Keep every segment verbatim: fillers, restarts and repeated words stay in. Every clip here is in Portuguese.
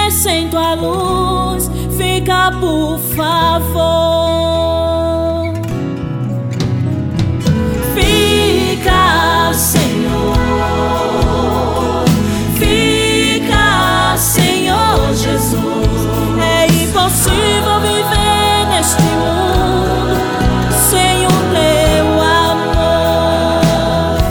viver sem tua luz. Fica, por favor. Fica, Senhor. Fica, Senhor Jesus. É impossível viver neste mundo sem o teu amor.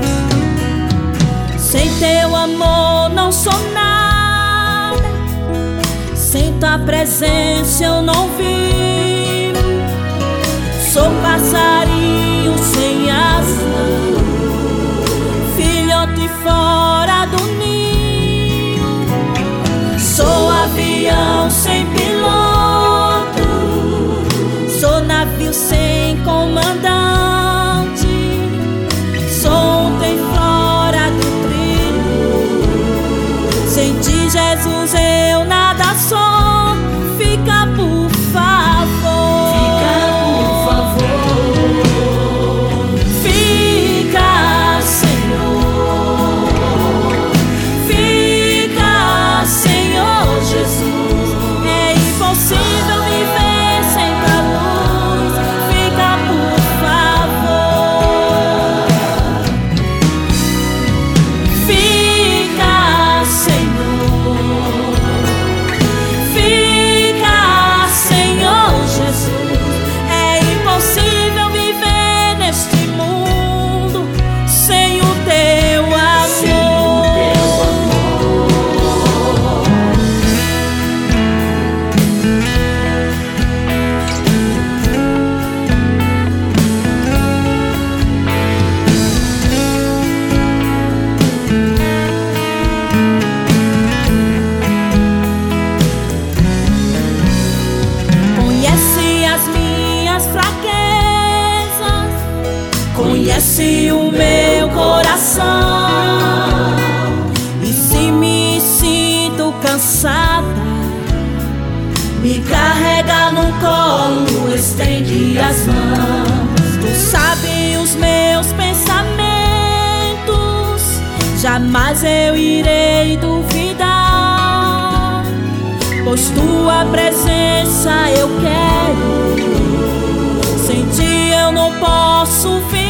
Sem teu amor não sou nada. Sem tua presença eu não vivo. Sou passarinho sem asa, filhote fora do ninho. Sou avião sem piloto, sou navio sem comandante. Sou um trem fora do trilho. Sem ti, Jesus, eu nada sou. Fica, por favor. Fica, por favor. Fica, Senhor. Fica, Senhor Jesus. É impossível viver sem tua luz. Fica, por favor. Fica, Senhor. Fica, Senhor Jesus. É impossível viver neste mundo sem o teu amor. Conhece as minhas fraquezas, conhece o meu coração. E se me sinto cansada, me carrega no colo, estende as mãos. Tu sabe os meus pensamentos, jamais eu irei duvidar, pois tua presença eu quero. Sem ti eu não posso viver.